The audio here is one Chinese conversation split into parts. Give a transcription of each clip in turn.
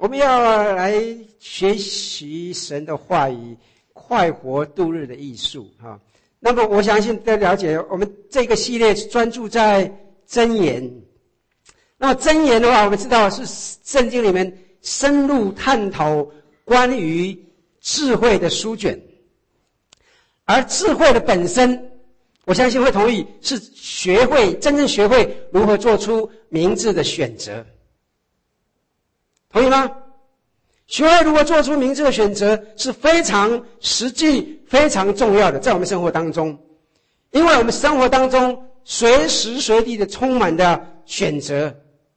们要来学习神的话语，快活度日的艺术哈。那么我相信大家了解，我们这个系列专注在箴言。那么箴言的话，我们知道是圣经里面深入探讨关于智慧的书卷，而智慧的本身，我相信会同意，是真正学会如何做出明智的选择。同意吗？学会如何做出明智的选择是非常实际、非常重要的，在我们生活当中，因为我们生活当中随时随地的充满的选择。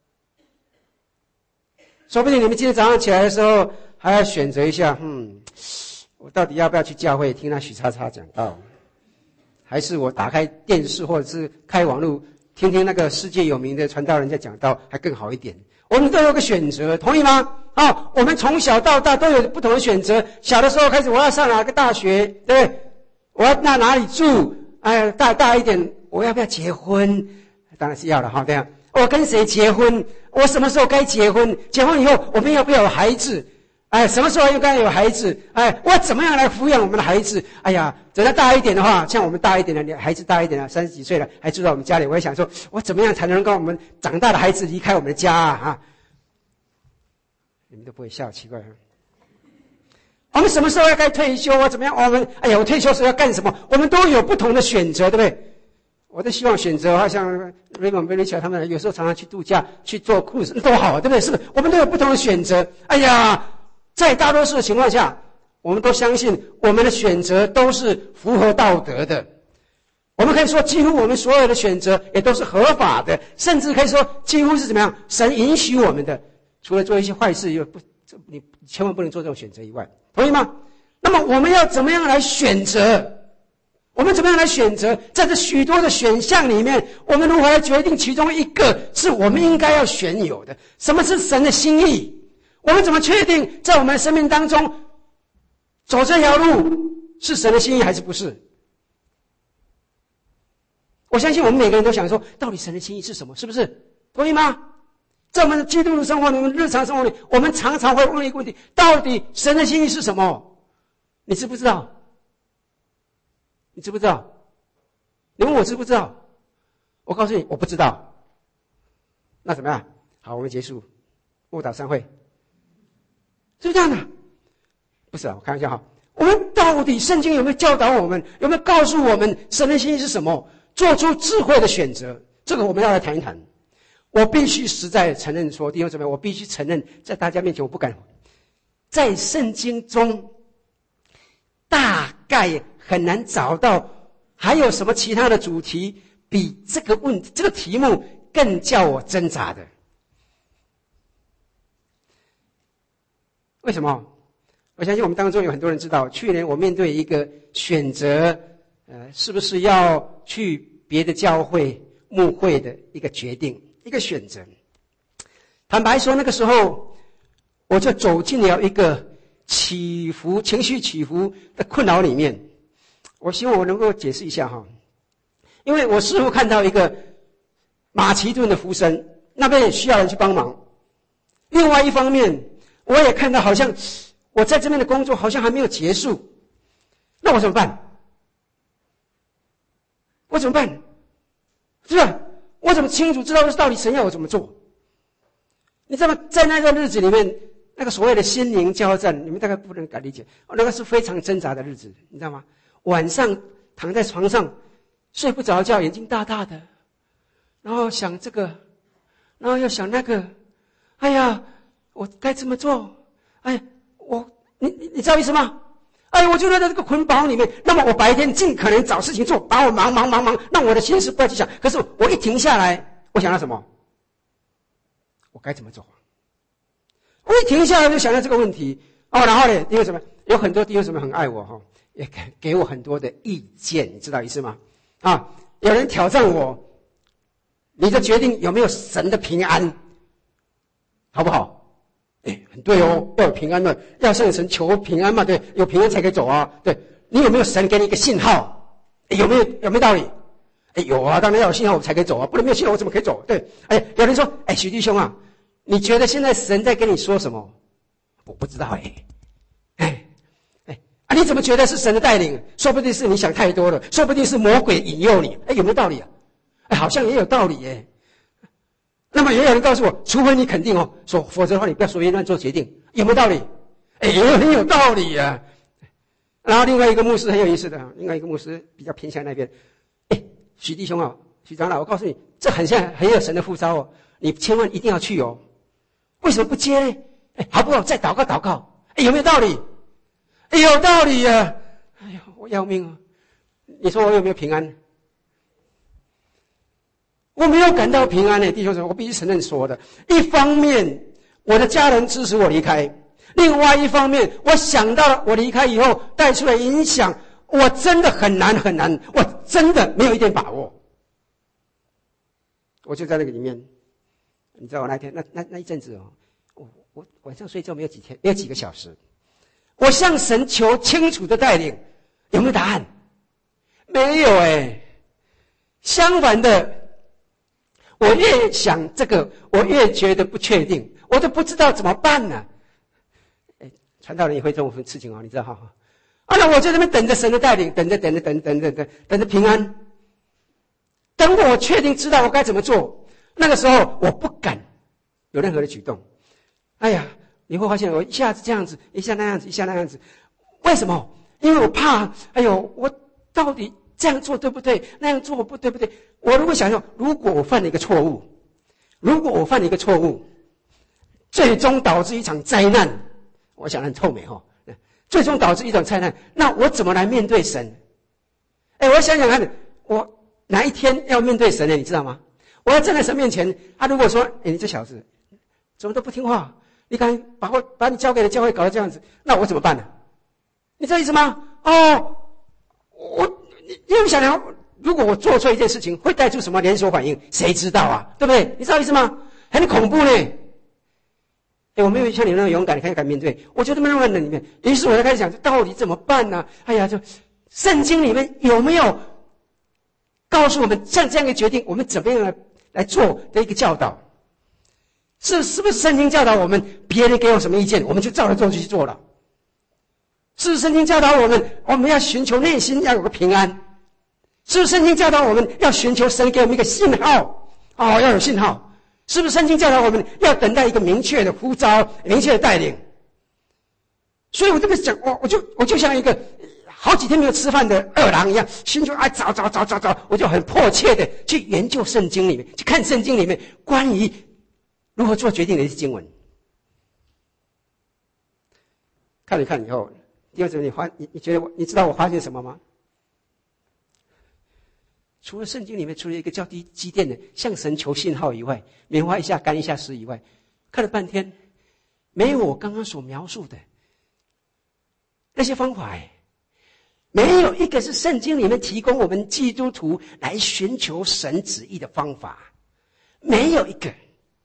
说不定你们今天早上起来的时候还要选择一下，我到底要不要去教会听那许叉叉讲道，还是我打开电视或者是开网络听听那个世界有名的传道人在讲道还更好一点。我们都有个选择，同意吗？我们从小到大都有不同的选择。小的时候开始，我要上哪个大学，对不对？我要哪里住？大一点，我要不要结婚？当然是要了哈，对啊。我跟谁结婚？我什么时候该结婚？结婚以后，我们要不要有孩子？什么时候应该有孩子？我怎么样来抚养我们的孩子？等到大一点的话，像我们大一点的孩子大一点了，30几岁了，还住在我们家里，我也想说，我怎么样才能够我们长大的孩子离开我们的家啊？你们都不会笑，奇怪啊！我们什么时候该退休啊？怎么样？我退休时候要干什么？我们都有不同的选择，对不对？我都希望选择，好像 Raymond Benicia 他们有时候常常去度假，去做 cruise 都好，对不对？是不是？我们都有不同的选择。在大多数的情况下，我们都相信我们的选择都是符合道德的。我们可以说，几乎我们所有的选择也都是合法的，甚至可以说，几乎是怎么样？神允许我们的，除了做一些坏事，你千万不能做这种选择以外，同意吗？那么我们要怎么样来选择？我们怎么样来选择？在这许多的选项里面，我们如何来决定其中一个是我们应该要选有的？什么是神的心意？我们怎么确定在我们的生命当中走这条路是神的心意还是不是？我相信我们每个人都想说，到底神的心意是什么？是不是？同意吗？在我们的基督徒生活里，我们日常生活里，我们常常会问一个问题：到底神的心意是什么？你知不知道？你知不知道？你问我知不知道？我告诉你，我不知道。那怎么样？好，我们结束默祷散会。是这样的，不是啊，我开玩笑哈。我们到底圣经有没有教导我们，有没有告诉我们神的心意是什么？做出智慧的选择，这个我们要来谈一谈。我必须实在承认说，弟兄姊妹，我必须承认，在大家面前我不敢，在圣经中大概很难找到还有什么其他的主题比这个题目更叫我挣扎的。为什么？我相信我们当中有很多人知道，去年我面对一个选择，是不是要去别的教会牧会的一个决定，一个选择。坦白说，那个时候我就走进了一个情绪起伏的困扰里面。我希望我能够解释一下哈，因为我似乎看到一个马其顿的福声，那边也需要人去帮忙。另外一方面，我也看到好像我在这边的工作好像还没有结束，那我怎么办？我怎么办？是吧？我怎么清楚知道到底神要我怎么做？你知道吗？在那个日子里面，那个所谓的心灵交战，你们大概不能理解，那个是非常挣扎的日子，你知道吗？晚上躺在床上睡不着觉，眼睛大大的，然后想这个，然后又想那个，我该怎么做？你知道意思吗？我就在这个捆绑里面。那么我白天尽可能找事情做，把我忙，让我的心思不要去想。可是我一停下来，我想到什么？我该怎么做？我一停下来就想到这个问题。然后呢，因为什么？有很多弟兄姊妹很爱我也给我很多的意见，你知道意思吗？有人挑战我，你的决定有没有神的平安，好不好？很对哦，要有平安的，要向神求平安嘛，对，有平安才可以走啊。对，你有没有神给你一个信号？有没有道理？有啊，当然要有信号我才可以走啊，不能没有信号我怎么可以走？对，有人说，许弟兄啊，你觉得现在神在跟你说什么？ 我不知道你怎么觉得是神的带领？说不定是你想太多了，说不定是魔鬼引诱你。有没有道理啊？好像也有道理耶。那么也有人告诉我，除非你肯定说否则的话你不要随便乱做决定，有没有道理？也很有道理啊。然后另外一个牧师很有意思的，另外一个牧师比较偏向那边，许弟兄许长老，我告诉你，这很有神的呼召你千万一定要去为什么不接呢？好不好？再祷告，有没有道理？有道理啊！我要命你说我有没有平安？我没有感到平安弟兄姊妹，我必须承认说的。一方面，我的家人支持我离开；另外一方面，我想到了我离开以后带出的影响，我真的很难，我真的没有一点把握。我就在那个里面，你知道我那天那一阵子我晚上睡觉没有几个小时。我向神求清楚的带领，有没有答案？没有相反的，我越想这个，我越觉得不确定，我都不知道怎么办呢。传道人也会这种事情你知道那我在那边等着神的带领，等着平安，等我确定知道我该怎么做。那个时候我不敢有任何的举动。你会发现我一下子这样子，一下那样子，为什么？因为我怕，我到底这样做对不对？那样做不对不对？我如果想想，如果我犯了一个错误，最终导致一场灾难，我想很臭美最终导致一场灾难，那我怎么来面对神？我想想看，我哪一天要面对神呢？你知道吗？我要站在神面前，他如果说，你这小子怎么都不听话？你看把你交给了教会搞得这样子，那我怎么办呢？你知道意思吗？你有想想，如果我做错一件事情，会带出什么连锁反应？谁知道啊？对不对？你知道意思吗？很恐怖呢。我没有像你那么勇敢，敢面对。我就这么乱在里面，于是我就开始想，到底怎么办呢？就圣经里面有没有告诉我们像这样的决定，我们怎么样来做的一个教导？是不是圣经教导我们，别人给我什么意见，我们就照着做就去做了？是不是圣经教导我们要寻求内心要有个平安？是不是圣经教导我们要寻求神给我们一个信号？要有信号。是不是圣经教导我们要等待一个明确的呼召、明确的带领？所以我这么讲，我就像一个好几天没有吃饭的饿狼一样，寻求找，我就很迫切的去研究圣经里面，去看圣经里面关于如何做决定的一些经文。看了看以后，第二次你觉得你知道我发现什么吗？除了圣经里面除了一个叫基甸的向神求信号以外，棉花一下干一下湿以外，看了半天没有我刚刚所描述的那些方法没有一个是圣经里面提供我们基督徒来寻求神旨意的方法，没有一个。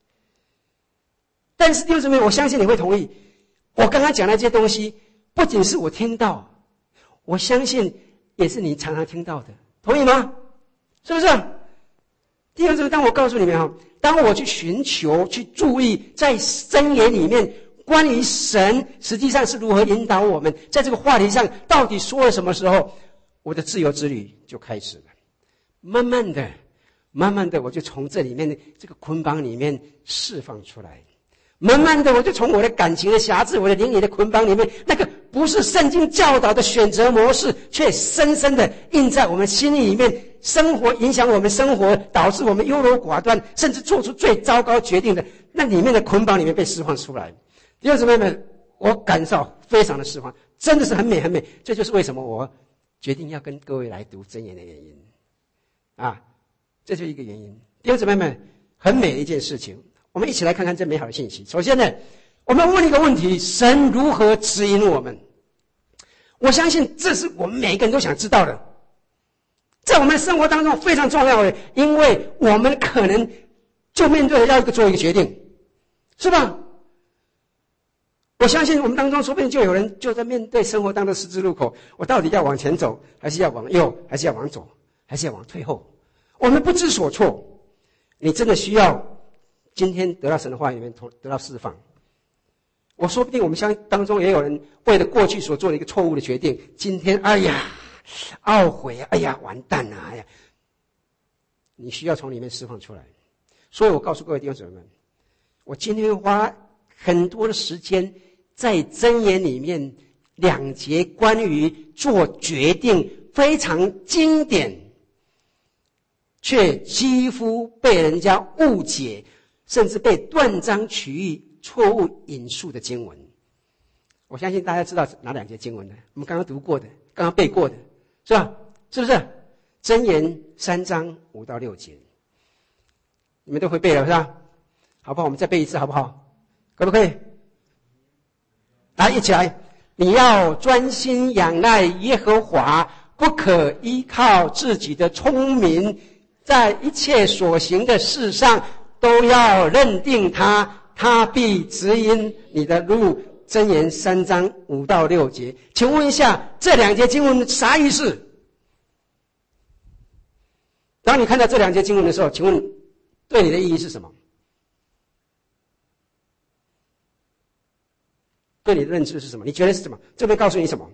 但是弟兄姊妹，我相信你会同意，我刚刚讲的这些东西不仅是我听到，我相信也是你常常听到的，同意吗？是不是？弟兄姊妹，当我告诉你们当我去寻求、去注意在箴言里面关于神实际上是如何引导我们，在这个话题上到底说了什么时候，我的自由之旅就开始了。慢慢的我就从这里面的这个捆绑里面释放出来，慢慢的我就从我的感情的辖制、我的灵里的捆绑里面，那个不是圣经教导的选择模式，却深深的印在我们心里面，生活影响我们生活，导致我们优柔寡断，甚至做出最糟糕决定的那里面的捆绑里面被释放出来。弟兄姊妹们，我感受非常的释放，真的是很美很美。这就是为什么我决定要跟各位来读箴言的原因这就是一个原因。弟兄姊妹们，很美的一件事情，我们一起来看看这美好的信息。首先呢，我们问一个问题：神如何指引我们？我相信这是我们每一个人都想知道的，在我们的生活当中非常重要的，因为我们可能就面对要做一个决定，是吧？我相信我们当中说不定就有人就在面对生活当中的十字路口，我到底要往前走，还是要往右，还是要往左，还是要往退后？我们不知所措。你真的需要今天得到神的话里面得到释放。 我说不定我们当中也有人为了过去所做的一个错误的决定，今天哎呀懊悔，哎呀完蛋了，哎呀，你需要从里面释放出来。所以我告诉各位弟兄姊妹们，我今天会花很多的时间在箴言里面2节关于做决定非常经典，却几乎被人家误解，甚至被断章取义、错误引述的经文。我相信大家知道哪2节经文呢？我们刚刚读过的，刚刚背过的，是吧？是不是？箴言3章5到6节，你们都会背了，是吧？好不好？我们再背一次，好不好？可不可以？来，一起来！你要专心仰赖耶和华，不可依靠自己的聪明，在一切所行的事上都要认定他，他必指引你的路。箴言3章5到6节，请问一下，这2节经文啥意思？当你看到这2节经文的时候，请问对你的意义是什么？对你的认知是什么？你觉得是什么？这边告诉你什么？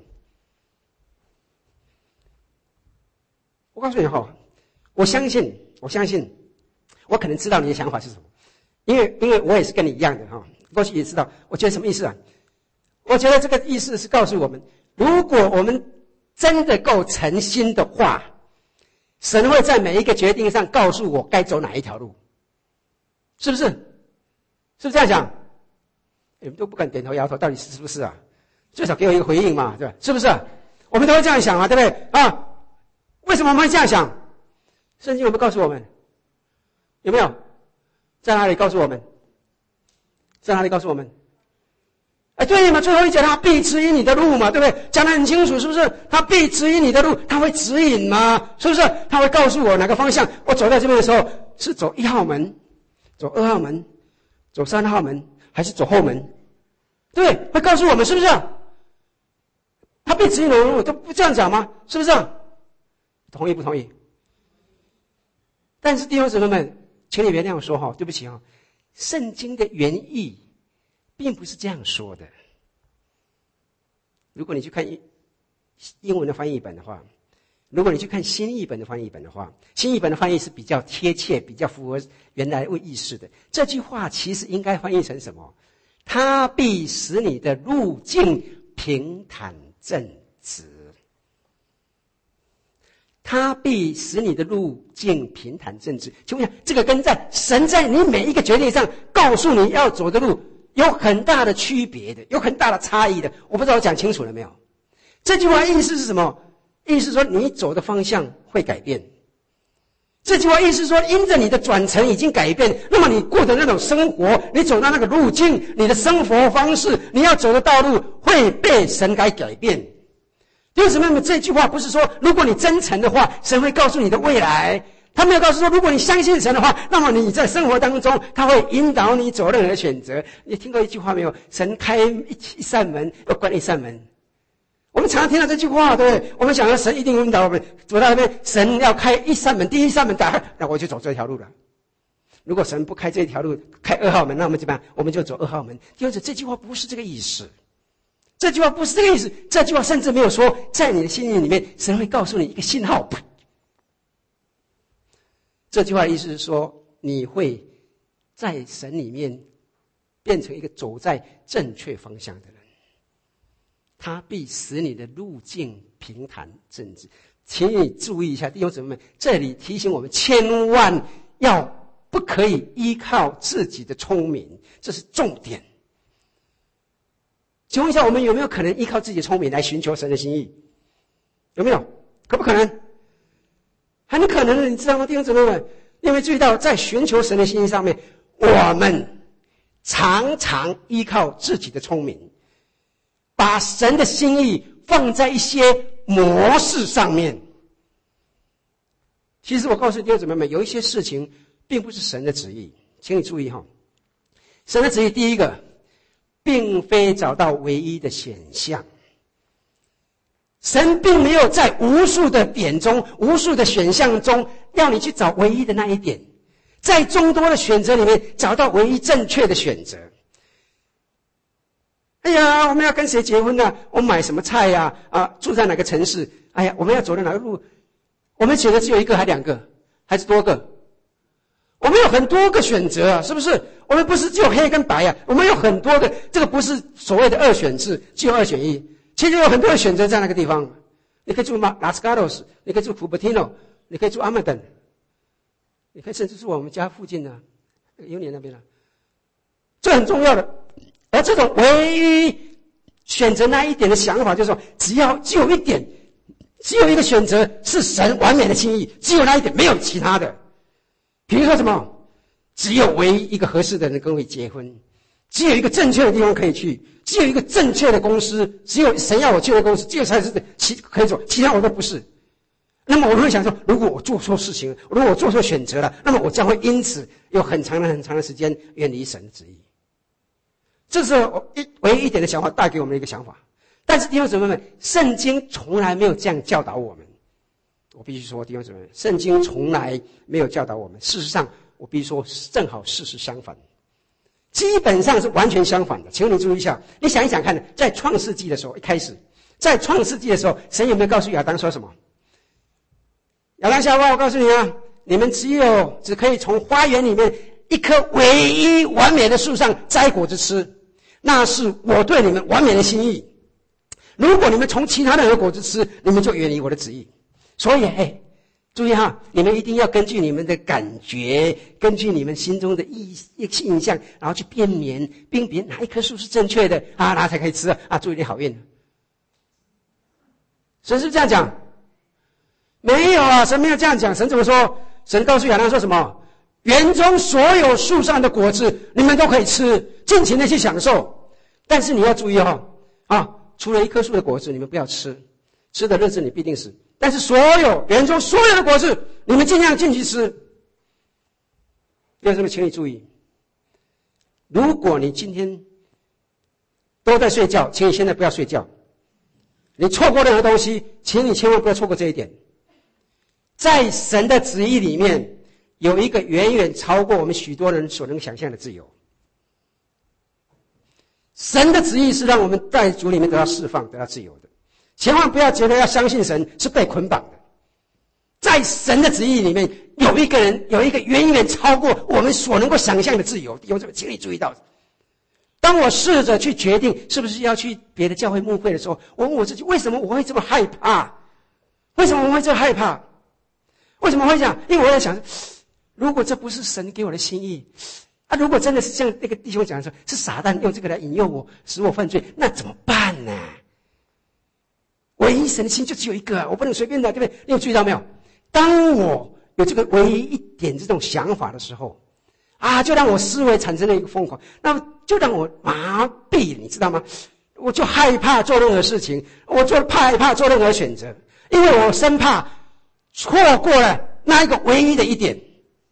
我告诉你哈，我相信，我可能知道你的想法是什么，因为我也是跟你一样的哈，过去也知道。我觉得什么意思啊？我觉得这个意思是告诉我们，如果我们真的够诚心的话，神会在每一个决定上告诉我该走哪一条路，是不是？是不是这样讲？你们都不敢点头摇头，到底是不是啊？最少给我一个回应嘛，对吧？是不是？我们都会这样想啊，对不对？啊，为什么我们会这样想？圣经有没有告诉我们？有没有？在哪里告诉我们？在哪里告诉我们？哎，对嘛，最后一节他必指引你的路嘛，对不对？讲得很清楚，是不是？他必指引你的路，他会指引吗？是不是？他会告诉我哪个方向？我走在这边的时候，是走1号门，走2号门，走3号门，还是走后门？对，会告诉我们，是不是？他必指引我们，都不这样讲吗？是不是？同意不同意？但是弟兄姊妹们，请你原谅我说哈，对不起哈，圣经的原意并不是这样说的。如果你去看英文的翻译本的话，如果你去看新译本的翻译本的话，新译本的翻译是比较贴切、比较符合原来意思的。这句话其实应该翻译成什么？他必使你的路径平坦正直。他必使你的路径平坦正直。请问一下，这个跟神在你每一个决定上告诉你要走的路有很大的区别的，有很大的差异的。我不知道我讲清楚了没有？这句话意思是什么？意思是说你走的方向会改变。这句话意思是说，因着你的转程已经改变，那么你过的那种生活，你走到那个路径，你的生活方式，你要走的道路会被神改变。弟兄姊妹们，这句话不是说如果你真诚的话，神会告诉你的未来。他没有告诉说，如果你相信神的话，那么你在生活当中他会引导你走任何选择。你听过一句话没有？神开一扇门，又关一扇门。我们常常听到这句话，对不对？我们想说神一定引导我们走到那边，神要开一扇门，第一扇门打开，那我就走这条路了。如果神不开这条路，开2号门，那我们怎么办？我们就走2号门。弟兄姊妹，这句话不是这个意思。这句话不是这个意思。这句话甚至没有说，在你的心灵里面，神会告诉你一个信号。这句话的意思是说，你会在神里面变成一个走在正确方向的人。他必使你的路径平坦正直。请你注意一下，弟兄姊妹们，这里提醒我们，千万不可以依靠自己的聪明，这是重点。请问一下，我们有没有可能依靠自己的聪明来寻求神的心意？有没有？可不可能？很可能的，你知道吗？弟兄姊妹们，你有没有注意到，在寻求神的心意上面，我们常常依靠自己的聪明，把神的心意放在一些模式上面。其实我告诉弟兄姊妹们，有一些事情并不是神的旨意，请你注意哈。神的旨意，第一个，并非找到唯一的选项。神并没有在无数的点中、无数的选项中要你去找唯一的那一点，在众多的选择里面找到唯一正确的选择。 哎呀，我们要跟谁结婚啊？我们买什么菜呀？住在哪个城市？哎呀，我们要走的哪个路？我们选择只有一个还2个，还是多个？我们有很多个选择啊，是不是？我们不是只有黑跟白啊，我们有很多个，这个不是所谓的2选制，只有2选1。其实有很多的选择在那个地方。你可以住拉斯加多斯，你可以住库伯蒂诺，你可以住阿曼登，你可以甚至住我们家附近的尤尼那边了。这很重要的。而这种唯一选择那一点的想法，就是说，只有一点，只有一个选择是神完美的心意，只有那一点，没有其他的。比如说什么？只有唯一一个合适的人跟我结婚，只有一个正确的地方可以去，只有一个正确的公司，只有神要我去的公司，只有才是可以做，其他我都不是。那么我会想说，如果我做错事情，如果我做错选择了，那么我将会因此有很长的时间远离神的旨意。这是唯一一点的想法带给我们的一个想法。但是弟兄姊妹们，圣经从来没有这样教导我们。我必须说，弟兄姊妹们，圣经从来没有教导我们。事实上，我必须说，正好事实相反，基本上是完全相反的。请你注意一下，你想一想看，在创世纪的时候，一开始，在创世纪的时候，神有没有告诉亚当说什么？亚当夏娃，我告诉你啊，你们只可以从花园里面一棵唯一完美的树上摘果子吃，那是我对你们完美的心意。如果你们从其他任何果子吃，你们就远离我的旨意。所以，注意哈，你们一定要根据你们的感觉，根据你们心中的印象，然后去辨别哪一棵树是正确的啊，那才可以吃啊，祝你好运。神是这样讲？没有啊，神没有这样讲。神怎么说？神告诉亚当说什么？园中所有树上的果子，你们都可以吃，尽情的去享受。但是你要注意除了一棵树的果子，你们不要吃，吃的日子你必定死。但是园中所有的果子，你们尽量进去吃。弟兄们，请你注意，如果你今天都在睡觉，请你现在不要睡觉。你错过任何东西，请你千万不要错过这一点。在神的旨意里面，有一个远远超过我们许多人所能想象的自由。神的旨意是让我们在主里面得到释放，得到自由的。千万不要觉得要相信神是被捆绑的。在神的旨意里面，有一个远远超过我们所能够想象的自由。弟兄姊妹，请你注意到，当我试着去决定是不是要去别的教会牧会的时候，我问我自己，为什么我会这么害怕？为什么我会这么害怕？为什么会这样？因为我在想，如果这不是神给我的心意如果真的是像那个弟兄讲的说，是撒旦用这个来引诱我，使我犯罪，那怎么办呢？唯一神的心就只有一个我不能随便的，对不对？你有注意到没有？当我有这个唯一一点这种想法的时候就让我思维产生了一个疯狂，那么就让我麻痹，你知道吗？我就害怕做任何事情，我就害怕做任何选择，因为我生怕错过了那一个唯一的一点。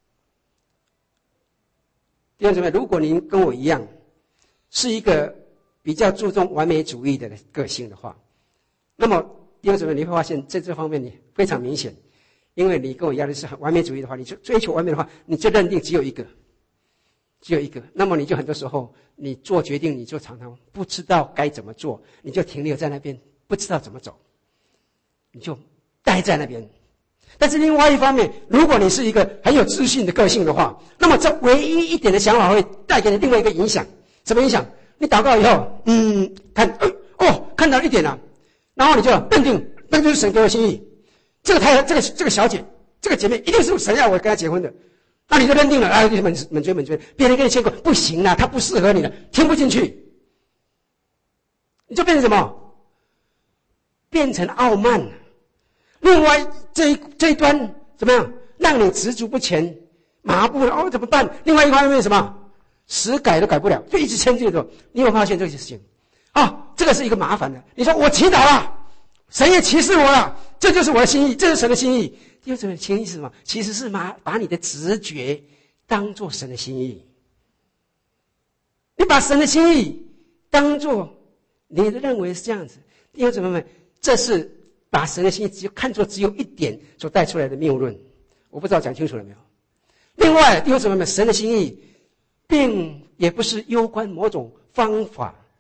弟兄姊妹，如果您跟我一样是一个比较注重完美主义的个性的话，那么弟兄姊妹，你会发现在这方面你非常明显，因为你跟我一样的是很完美主义的话，你就追求完美的话，你就认定只有一个，那么你就很多时候你做决定，你就常常不知道该怎么做，你就停留在那边不知道怎么走，你就待在那边。但是另外一方面，如果你是一个很有自信的个性的话，那么这唯一一点的想法会带给你另外一个影响。什么影响？你祷告以后看到一点了，然后你就认定那就是神给我心意，这个小姐，这个姐妹一定是神要我跟她结婚的，那你就认定了猛追，别人跟你结婚不行啦，她不适合你了，听不进去，你就变成什么？变成傲慢了。另外这一端怎么样？让你执着不前，麻木了怎么办？另外一方面什么？死改都改不了，就一直牵这个。你有没有发现这些事情？这个是一个麻烦的。你说我祈祷了，神也启示我了，这就是我的心意，这是神的心意。弟兄姊妹，意思是什么？其实是把你的直觉当作神的心意。你把神的心意当作你认为是这样子，弟兄姊妹们，这是把神的心意看作只有一点所带出来的谬论。我不知道讲清楚了没有？另外，弟兄姊妹们，神的心意并也不是攸关某种方法，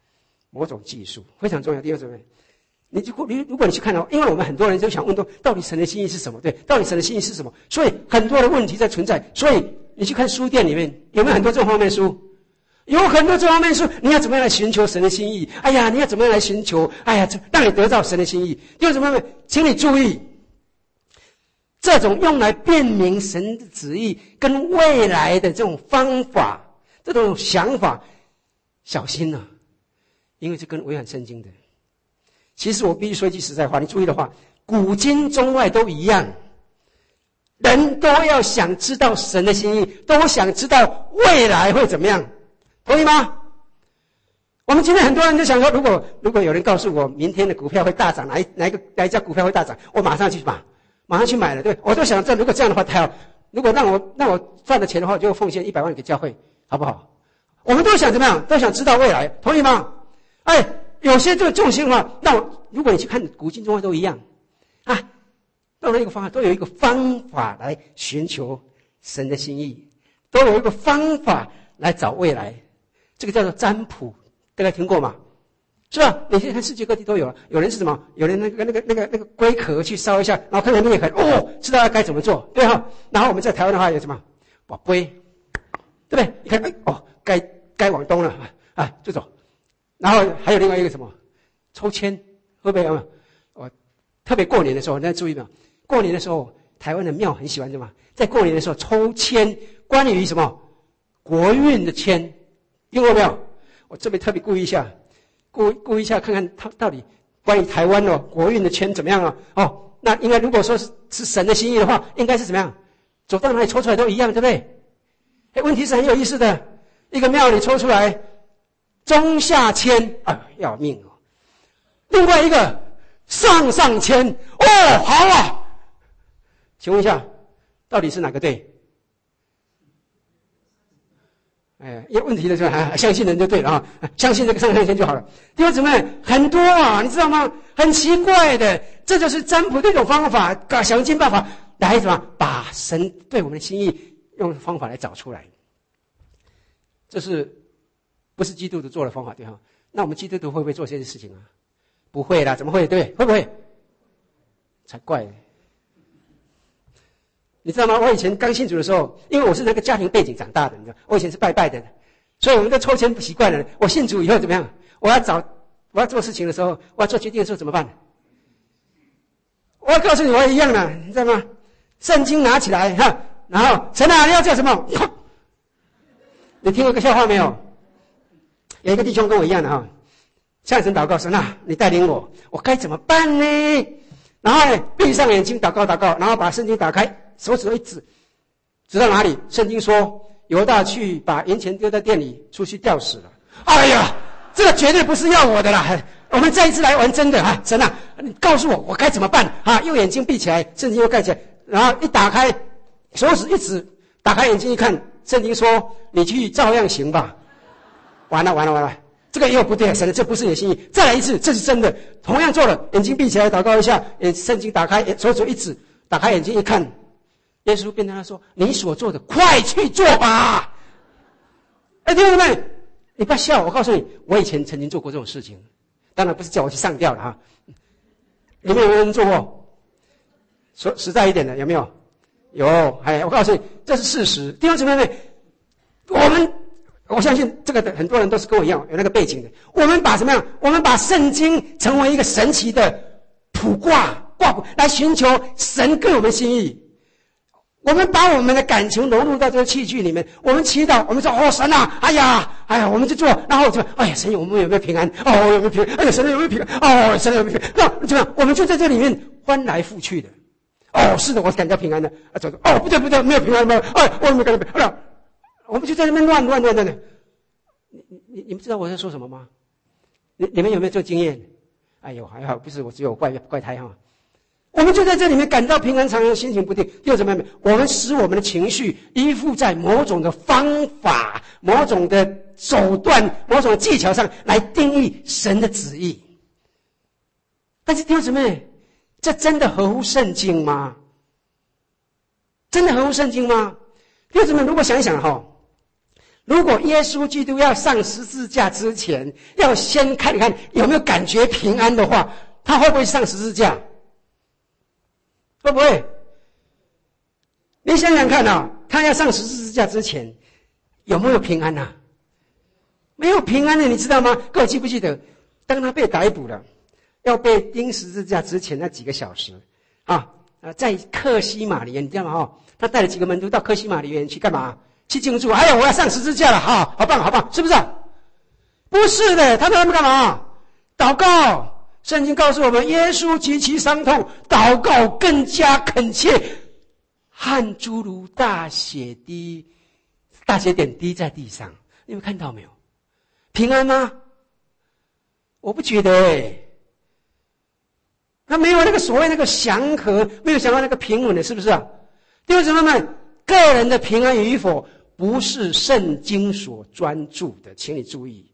某种技术，非常重要。弟兄姊妹，如果你去看因为我们很多人就想问到底神的心意是什么？对，到底神的心意是什么？所以很多的问题在存在。所以你去看书店里面有没有很多这方面的书？有很多这方面的书，你要怎么样来寻求神的心意？哎呀，你要怎么样来寻求？哎呀，让你得到神的心意。弟兄姊妹，请你注意，这种用来辨明神的旨意跟未来的这种方法、这种想法，小心啊，因为这跟违反圣经的。其实我必须说一句实在话，你注意的话，古今中外都一样，人都要想知道神的心意，都想知道未来会怎么样，同意吗？我们今天很多人就想说，如果有人告诉我明天的股票会大涨，哪一家股票会大涨，我马上去买了，对，我都想如果这样的话太好，如果让我赚的钱的话，就奉献100万给教会，好不好？我们都想怎么样？都想知道未来，同意吗？哎，有些这种情况，如果你去看古今中外都一样啊，都有一个方法来寻求神的心意，都有一个方法来找未来，这个叫做占卜，大家听过吗？是吧？你去看世界各地都有，有人是什么？有人那个龟壳去烧一下，然后看看裂痕，知道该怎么做，对哈？然后我们在台湾的话有什么？宝龟，对不对？你看，该往东了啊，就走。然后还有另外一个什么？抽签，会不会有？特别过年的时候，大家注意没有？过年的时候，台湾的庙很喜欢什么？在过年的时候抽签，关于什么国运的签，听过没有？我这边特别故意一下看看他到底关于台湾国运的签怎么样啊？那应该如果说是神的心意的话，应该是怎么样？走到哪里抽出来都一样，对不对？问题是很有意思的，一个庙里抽出来中下签，要命哦！另外一个上签，好啊！请问一下，到底是哪个对？因为问题的时候相信人就对了啊，相信这个上签就好了。弟兄姊妹，很多啊，你知道吗？很奇怪的，这就是占卜的一种方法，想尽办法来什么，把神对我们的心意用方法来找出来。这是不是基督徒做的方法，对哈？那我们基督徒会不会做这些事情啊？不会啦，怎么会？对不对？会不会？才怪呢！你知道吗？我以前刚信主的时候，因为我是那个家庭背景长大的，你知道，我以前是拜拜的，所以我们都抽签不习惯了。我信主以后怎么样？我要做事情的时候，我要做决定的时候怎么办？我要告诉你，我也一样的，你知道吗？圣经拿起来哈，然后神啊，你要叫什么？你听过个笑话没有？有一个弟兄跟我一样的哈，向神祷告，神啊，你带领我该怎么办呢？然后呢，闭上眼睛祷告，然后把圣经打开，手指头一指到哪里？圣经说犹大去把银钱丢在店里，出去吊死了。哎呀，这个绝对不是要我的啦！我们再一次来玩真的啊！神啊，你告诉我该怎么办啊？右眼睛闭起来，圣经又盖起来，然后一打开，手指一指，打开眼睛一看，圣经说你去照样行吧。完了。这个又不对，神的这不是你的心意。再来一次，这是真的。同样做了，眼睛闭起来祷告一下，圣经打开，手指一指，打开眼睛一看，耶稣便对他说：“你所做的，快去做吧。”弟兄们，你不要笑，我告诉你，我以前曾经做过这种事情，当然不是叫我去上吊了哈。你们有没有人做过？说实在一点的，有没有？有，我告诉你，这是事实。弟兄姊妹们，我相信这个很多人都是跟我一样有那个背景的。我们把什么样？我们把圣经成为一个神奇的卜卦卜来寻求神对我们心意。我们把我们的感情融入到这个器具里面，我们祈祷，我们说神啊，哎呀，我们就做，然后就神我们有没有平安？有没有平安？神有没有平安？神有没有平安？那怎么样？我们就在这里面翻来覆去的。是的，我感到平安的。不对，没有平安没有。我没有感到平安。我们就在那边乱。你们知道我在说什么吗？你们有没有这个经验？哎呦，还好不是我只有怪胎哈。我们就在这里面感到平安常常，心情不定。又怎么样？我们使我们的情绪依附在某种的方法、某种的手段、某种技巧上来定义神的旨意。但是弟兄姊妹，这真的合乎圣经吗？真的合乎圣经吗？弟兄姊妹，如果想一想哈， 如果耶稣基督要上十字架之前，要先看看有没有感觉平安的话，他会不会上十字架？会不会？你想想看啊，他要上十字架之前，有没有平安啊？没有平安的，你知道吗？各位记不记得，当他被逮捕了，要被钉十字架之前那几个小时在客西马尼园，你知道吗？他带了几个门徒到客西马尼园去干嘛？去庆祝，哎呀，我要上十字架了，好棒，好棒，是不是？不是的，他们干嘛？祷告。圣经告诉我们，耶稣极其伤痛，祷告更加恳切，汗珠如大血点滴在地上。你们看到没有？平安吗？我不觉得他没有那个所谓那个祥和，没有想到那个平稳的，是不是啊？弟兄姊妹们，个人的平安与否不是圣经所专注的，请你注意。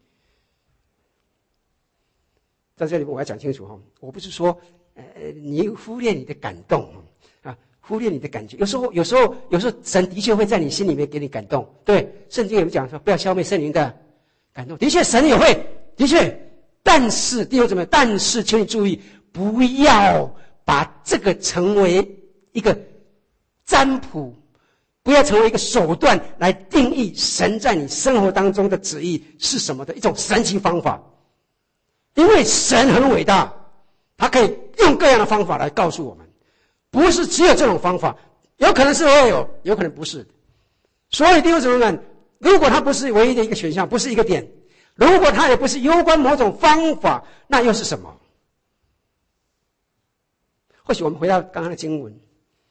在这里我要讲清楚哈，我不是说你忽略你的感动忽略你的感觉。有时候神的确会在你心里面给你感动，对，圣经有讲说不要消灭圣灵的感动，的确神也会，的确。但是弟兄姊妹，请你注意，不要把这个成为一个占卜，不要成为一个手段来定义神在你生活当中的旨意是什么的一种神奇方法。因为神很伟大，他可以用各样的方法来告诉我们，不是只有这种方法，有可能是会有可能不是。所以弟兄姊妹们，如果它不是唯一的一个选项，不是一个点，如果它也不是攸关某种方法，那又是什么？或许我们回到刚刚的经文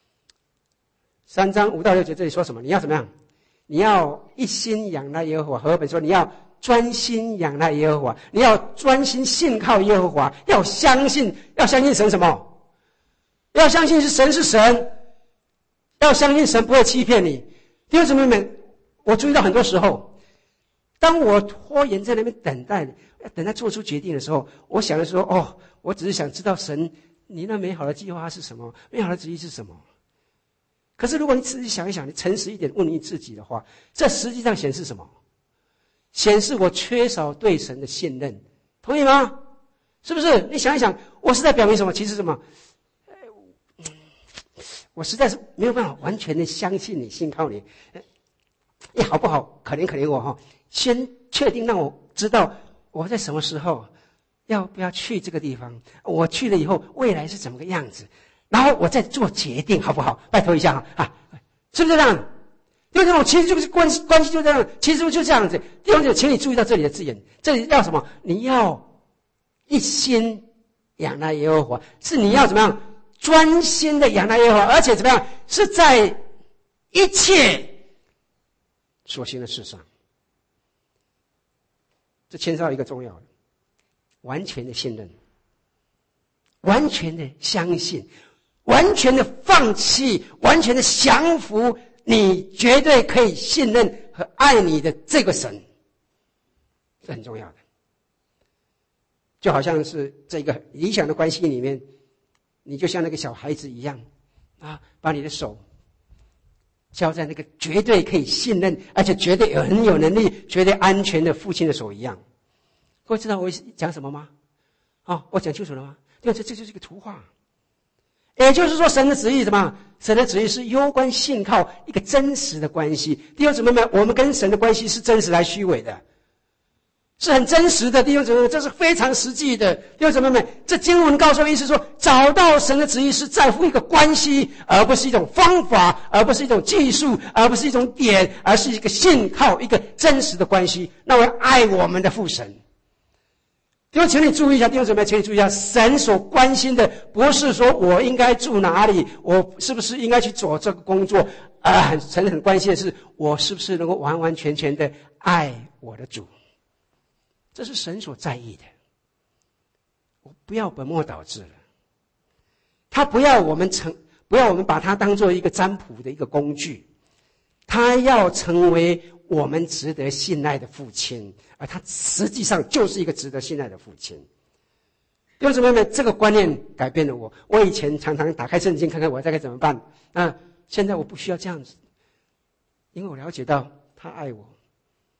3章5到6节，这里说什么？你要怎么样？你要一心仰赖耶和华。和合本说你要专心仰赖耶和华，你要专心信靠耶和华，要相信神什么？要相信神是神，要相信神不会欺骗你。弟兄姊妹们，我注意到很多时候，当我拖延在那边等待做出决定的时候，我想的说，我只是想知道神你那美好的计划是什么，美好的旨意是什么。可是如果你仔细想一想，你诚实一点问你自己的话，这实际上显示什么？显示我缺少对神的信任，同意吗？是不是？你想一想，我是在表明什么？其实什么？我实在是没有办法完全的相信你，信靠你。好不好？可怜我先确定让我知道我在什么时候要不要去这个地方，我去了以后未来是怎么个样子，然后我再做决定，好不好？拜托一下是不是这样？因为这种其实就是关系就这样，其实就这样子。弟兄姐妹，请你注意到这里的字眼，这里要什么？你要一心仰赖耶和华，是你要怎么样？专心的仰赖耶和华，而且怎么样？是在一切所行的事上。这牵涉到一个重要的，完全的信任，完全的相信，完全的放弃，完全的降服，你绝对可以信任和爱你的这个神，这很重要的。就好像是这个理想的关系里面，你就像那个小孩子一样把你的手交在那个绝对可以信任，而且绝对很有能力、绝对安全的父亲的手一样。各位知道我讲什么吗？我讲清楚了吗？对，这就是一个图画。也就是说，神的旨意什么？神的旨意是攸关信靠一个真实的关系。弟兄姊妹们，我们跟神的关系是真实来虚伪的，是很真实的。弟兄姊妹们，这是非常实际的。弟兄姊妹们，这经文告诉我的意思说，找到神的旨意是在乎一个关系，而不是一种方法，而不是一种技术，而不是一种点，而是一个信靠一个真实的关系。那位爱我们的父神。弟兄，请你注意一下，弟兄姊妹，请你注意一下，神所关心的不是说我应该住哪里，我是不是应该去做这个工作，神很关心的是我是不是能够完完全全的爱我的主，这是神所在意的。我不要本末倒置了，他不要我们把它当做一个占卜的一个工具，他要成为我们值得信赖的父亲，而他实际上就是一个值得信赖的父亲。弟兄姊妹们，这个观念改变了我。我以前常常打开圣经看看我大概怎么办，现在我不需要这样子，因为我了解到他爱我，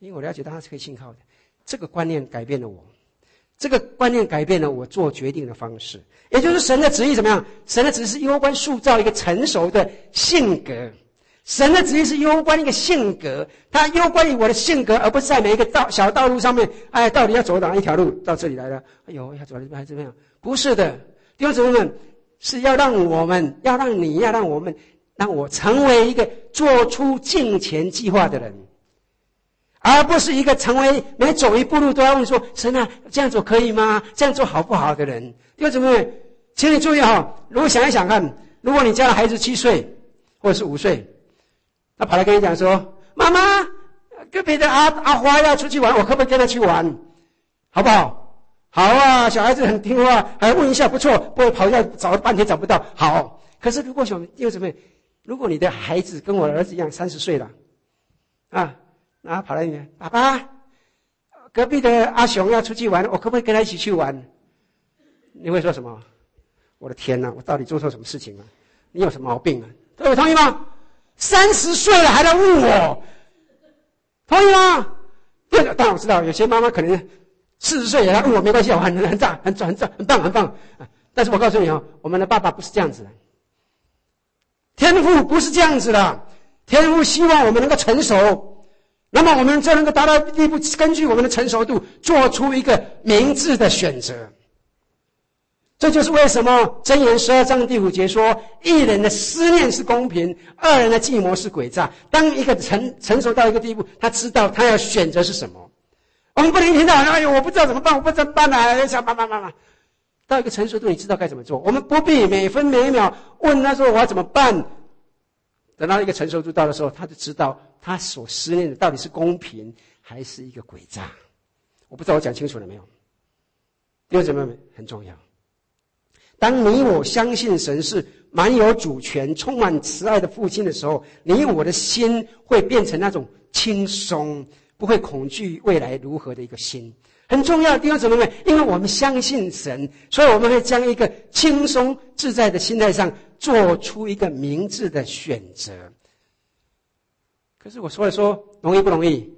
因为我了解到他是可以信靠的。这个观念改变了我，这个观念改变了我做决定的方式。也就是神的旨意怎么样？神的旨意是攸关塑造一个成熟的性格。神的旨意是攸关一个性格，它攸关于我的性格，而不是在每一个小道路上面，哎，到底要走哪一条路到这里来了？哎呦，要走这边还是怎么样？不是的，弟兄姊妹们，是要让我们，要让你，要让我们，让我成为一个做出敬虔计划的人，而不是一个成为每走一步路都要问说：神啊，这样做可以吗？这样做好不好的人。弟兄姊妹们，请你注意哈，如果想一想看，如果你家的孩子7岁或者是5岁。他跑来跟你讲说：妈妈，隔壁的阿花要出去玩，我可不可以跟他去玩？好不好？好啊，小孩子很听话，还问一下，不错，不会跑下找了半天找不到。好，可是如果弟兄姊妹，如果你的孩子跟我的儿子一样30岁了，啊，然后跑来你，爸爸，隔壁的阿雄要出去玩，我可不可以跟他一起去玩？你会说什么？我的天哪，我到底做错什么事情了？你有什么毛病啊？各位同意吗？30岁了还在问我，同意吗？当然我知道，有些妈妈可能40岁也来问我，没关系，我很棒，很棒。但是我告诉你哦，我们的爸爸不是这样子的，天父不是这样子的，天父希望我们能够成熟，那么我们就能够达到地步，根据我们的成熟度，做出一个明智的选择。这就是为什么箴言12章第5节说：一人的思念是公平，二人的计谋是诡诈。当一个成熟到一个地步，他知道他要选择是什么。我们不能听到哎呦，我不知道怎么办，我不知道怎么办啊，想办。到一个成熟度，你知道该怎么做。我们不必每分每秒问他说我要怎么办。等到一个成熟度到的时候，他就知道他所思念的到底是公平还是一个诡诈。我不知道我讲清楚了没有？弟兄姊妹们，很重要。当你我相信神是蛮有主权、充满慈爱的父亲的时候，你我的心会变成那种轻松，不会恐惧未来如何的一个心。很重要，弟兄姊妹们，因为我们相信神，所以我们会将一个轻松自在的心态上做出一个明智的选择。可是我说容易不容易？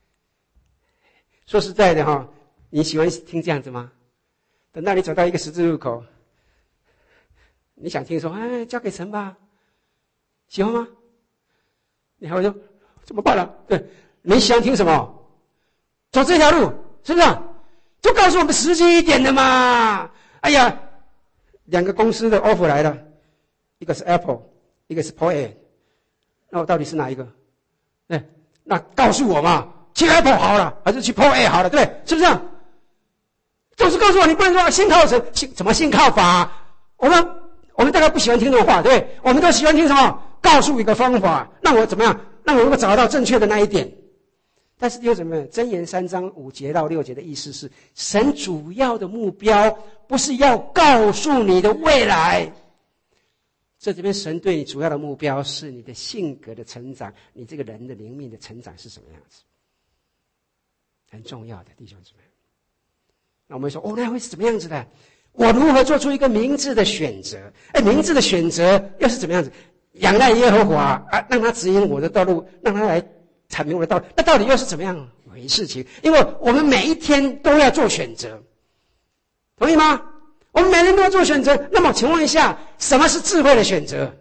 说实在的哈，你喜欢听这样子吗？等到你走到一个十字路口，你想听说，哎，交给神吧，喜欢吗？你还会说怎么办了？对，你喜欢听什么？走这条路，是不是？就告诉我们实际一点的嘛。哎呀，2个公司的 offer 来了，一个是 Apple， 一个是 POA， 那我到底是哪一个？对，那告诉我嘛，去 Apple 好了，还是去 POA 好了？对，是不是？就是告诉我，你不能说信靠神，怎么信靠法？我们大概不喜欢听这种话，对不对？我们都喜欢听什么？告诉一个方法，让我怎么样？让我能够找到正确的那一点。但是弟兄姊妹，箴言3章5节到6节的意思是，神主要的目标不是要告诉你的未来，这边神对你主要的目标是你的性格的成长，你这个人的灵命的成长是什么样子，很重要的，弟兄姊妹。那我们说，那会是怎么样子的？我如何做出一个明智的选择？明智的选择又是怎么样子？仰赖耶和华啊，让他指引我的道路，让他来阐明我的道路。那到底又是怎么样回事情？因为我们每一天都要做选择，同意吗？我们每天都要做选择。那么请问一下，什么是智慧的选择？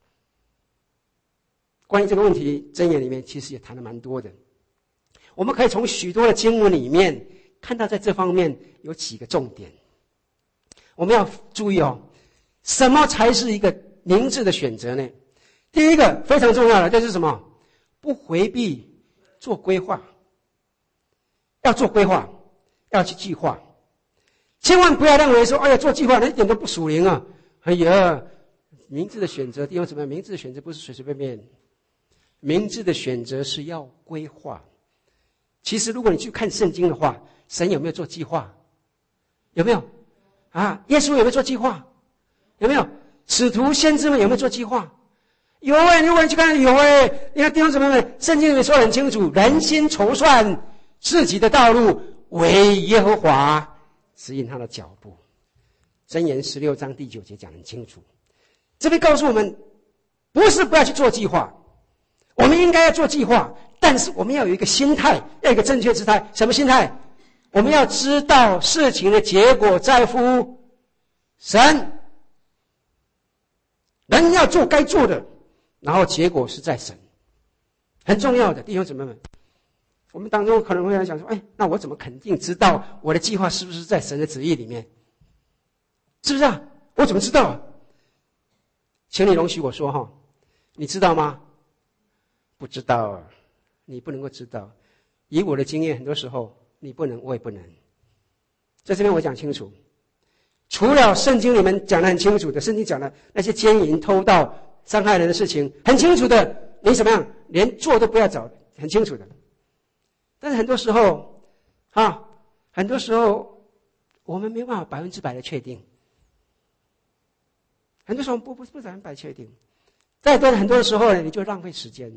关于这个问题，箴言里面其实也谈得蛮多的。我们可以从许多的经文里面看到，在这方面有几个重点。我们要注意什么才是一个明智的选择呢？第一个非常重要的就是什么？不回避做规划。要做规划，要去计划，千万不要认为说，哎呀，做计划那一点都不属灵啊！哎呀，明智的选择，弟兄姊妹，明智的选择不是随随便便，明智的选择是要规划。其实，如果你去看圣经的话，神有没有做计划？有没有？耶稣有没有做计划？有没有？使徒先知们有没有做计划？有如果你去看有你看弟兄姊妹们，圣经里面说得很清楚，人心筹算自己的道路，唯耶和华指引他的脚步。箴言16章第9节讲得很清楚，这边告诉我们，不是不要去做计划，我们应该要做计划， 但是我们要有一个心态，要有一个正确姿态。什么心态？我们要知道事情的结果在乎神，人要做该做的，然后结果是在神，很重要的弟兄姊妹们。我们当中可能会来想说，那我怎么肯定知道我的计划是不是在神的旨意里面？是不是啊？我怎么知道啊？请你容许我说你知道吗？不知道啊，你不能够知道。以我的经验，很多时候你不能，我也不能。在这边我讲清楚，除了圣经里面讲得很清楚的，圣经讲的那些奸淫、偷盗、伤害人的事情，很清楚的，你怎么样，连做都不要找，很清楚的。但是很多时候我们没有办法100%的确定。很多时候不100%确定。再多很多的时候呢，你就浪费时间。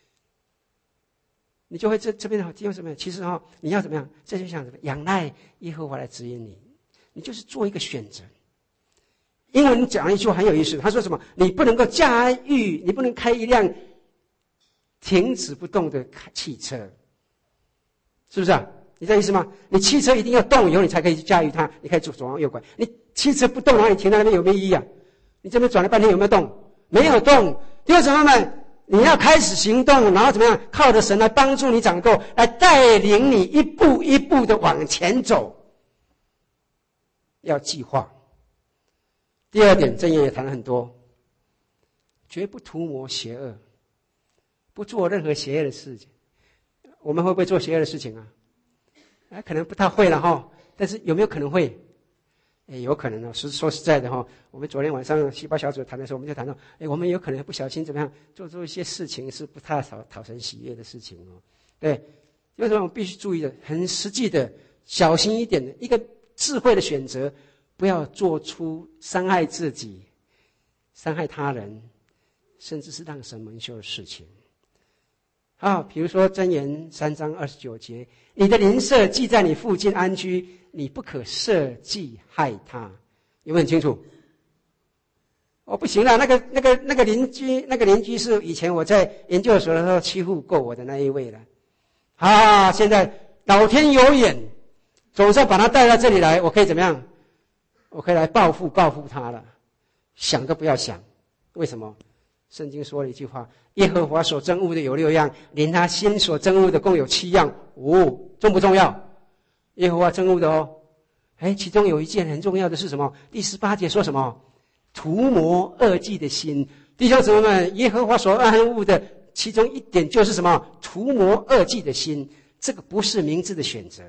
你就会这边弟兄姊妹，其实你要怎么样？这就像什么？仰赖耶和华来指引你。你就是做一个选择。英文讲了一句话很有意思，他说什么？你不能够驾驭，你不能开一辆停止不动的汽车。是不是啊？你这意思吗？你汽车一定要动以后，你才可以驾驭它，你可以左往右拐。你汽车不动，然后你停在那边有没有意义啊？你这边转了半天有没有动？没有动。弟兄姊妹们，你要开始行动，然后怎么样？靠着神来帮助你掌舵，来带领你一步一步的往前走。要计划。第二点，箴言也谈了很多，绝不图谋邪恶，不做任何邪恶的事情。我们会不会做邪恶的事情啊？可能不太会了但是有没有可能会？有可能哦。说实在的我们昨天晚上细胞小组谈的时候，我们就谈到，我们有可能不小心怎么样做一些事情是不太讨神喜悦的事情哦。对，为什么我们必须注意的，很实际的，小心一点的一个智慧的选择，不要做出伤害自己、伤害他人，甚至是让神蒙羞的事情。比如说箴言3章29节，你的邻舍既在你附近安居，你不可设计害他。有没有很清楚？不行了，那个邻居是以前我在研究所的时候欺负过我的那一位了。现在老天有眼，总算把他带到这里来，我可以怎么样？我可以来报复他了。想都不要想。为什么？圣经说了一句话，耶和华所憎恶的有6样，连他心所憎恶的共有7样。重不重要？耶和华憎恶的其中有一件很重要的是什么？第18节说什么？图谋恶计的心。弟兄姊妹们，耶和华所恨恶的其中一点就是什么？图谋恶计的心。这个不是明智的选择，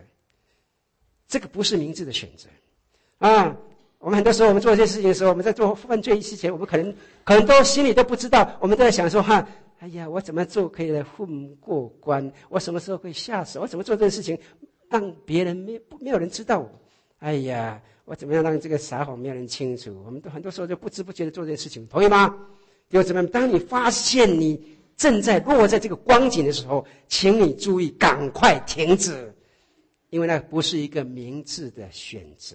我们很多时候我们做这些事情的时候，我们在做犯罪之前，我们可能都心里都不知道，我们都在想说我怎么做可以来混过关？我什么时候可以下手？我怎么做这件事情让别人没有人知道我？我怎么样让这个撒谎没有人清楚？我们都很多时候就不知不觉的做这件事情，同意吗？弟兄姊妹，当你发现你正在落在这个光景的时候，请你注意，赶快停止，因为那不是一个明智的选择。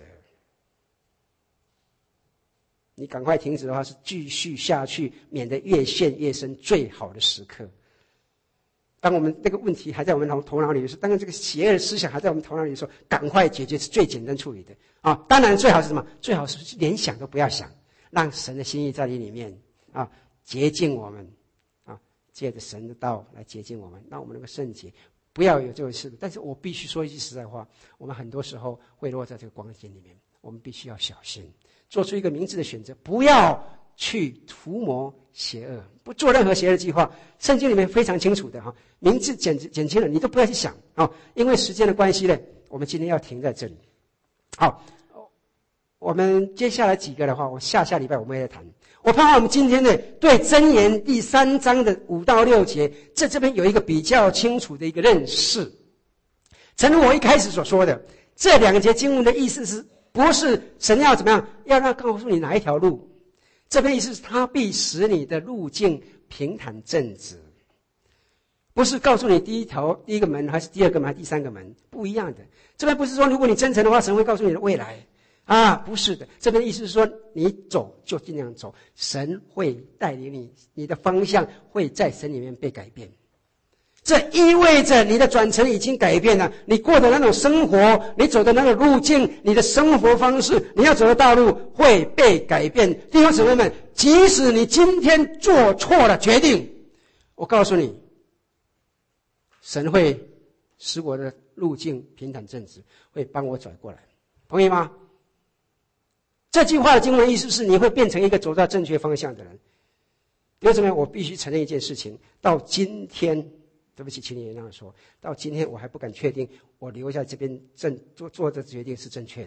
你赶快停止的话，是继续下去，免得越陷越深，最好的时刻。当我们那个问题还在我们头脑里的时候，当这个邪恶的思想还在我们头脑里的时候，赶快解决是最简单处理的当然最好是什么？最好是连想都不要想，让神的心意在你里面洁净我们借着神的道来洁净我们，让我们能够圣洁，不要有这种事。但是我必须说一句实在话，我们很多时候会落在这个光景里面，我们必须要小心，做出一个明智的选择，不要去图谋邪恶，不做任何邪恶的计划。圣经里面非常清楚的明智减轻了，你都不要去想因为时间的关系呢，我们今天要停在这里。好，我们接下来几个的话，我下礼拜我们也来谈。我盼望我们今天呢，对箴言第3章的5到6节，这边有一个比较清楚的一个认识。正如我一开始所说的，这2节经文的意思是不是神要怎么样，要告诉你哪一条路？这边意思是他必使你的路径平坦正直，不是告诉你第一个门还是第2个门还是第3个门，不一样的。这边不是说如果你真诚的话，神会告诉你的未来不是的。这边的意思是说，你走就尽量走，神会带领你，你的方向会在神里面被改变。 这意味着你的转程已经改变了，你过的那种生活，你走的那个路径，你的生活方式，你要走的道路会被改变。弟兄姊妹们，即使你今天做错了决定，我告诉你，神会使我的路径平坦正直，会帮我转过来，同意吗？这句话的经文意思是，你会变成一个走到正确方向的人。弟兄姊妹，我必须承认一件事情，到今天，对不起，请你原谅说，到今天我还不敢确定我留在这边做这决定是正确的。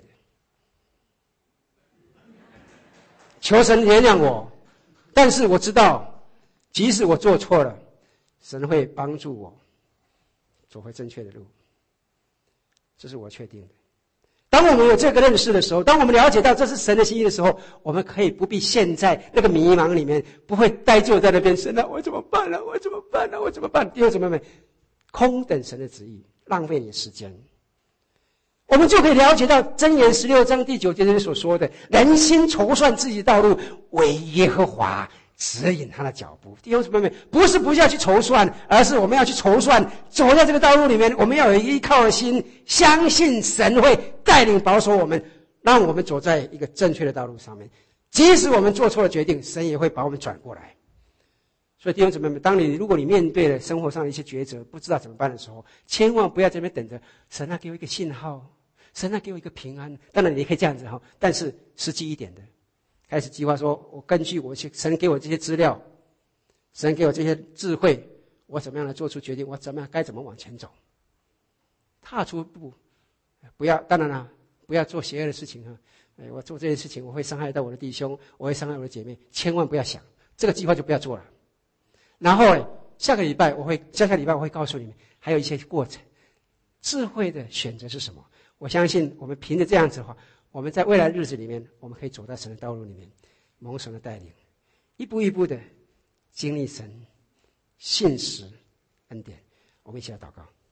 求神原谅我，但是我知道，即使我做错了，神会帮助我走回正确的路，这是我确定的。当我们有这个认识的时候，当我们了解到这是神的心意的时候，我们可以不必陷在那个迷茫里面，不会呆坐在那边，神啊，我怎么办呢？我怎么办呢？我怎么办？弟兄姊妹们，空等神的旨意，浪费你的时间。我们就可以了解到箴言16章第9节这里所说的，人心筹算自己的道路，唯耶和华指引他的脚步。弟兄姊妹们，不是不要去筹算，而是我们要去筹算，走在这个道路里面，我们要有依靠的心，相信神会带领保守我们，让我们走在一个正确的道路上面。即使我们做错了决定，神也会把我们转过来。所以弟兄姊妹们，如果你面对了生活上的一些抉择，不知道怎么办的时候，千万不要在那边等着神啊给我一个信号，神啊给我一个平安。当然你可以这样子哈，但是实际一点的，开始计划说，我根据神给我这些资料，神给我这些智慧，我怎么样来做出决定？我该怎么往前走？踏出一步，不要，当然了，不要做邪恶的事情啊！我做这些事情，我会伤害到我的弟兄，我会伤害我的姐妹，千万不要想这个计划就不要做了。然后下下礼拜我会告诉你们，还有一些过程，智慧的选择是什么？我相信我们凭着这样子的话，我们在未来日子里面，我们可以走到神的道路里面，蒙神的带领，一步一步的经历神信实恩典。我们一起来祷告。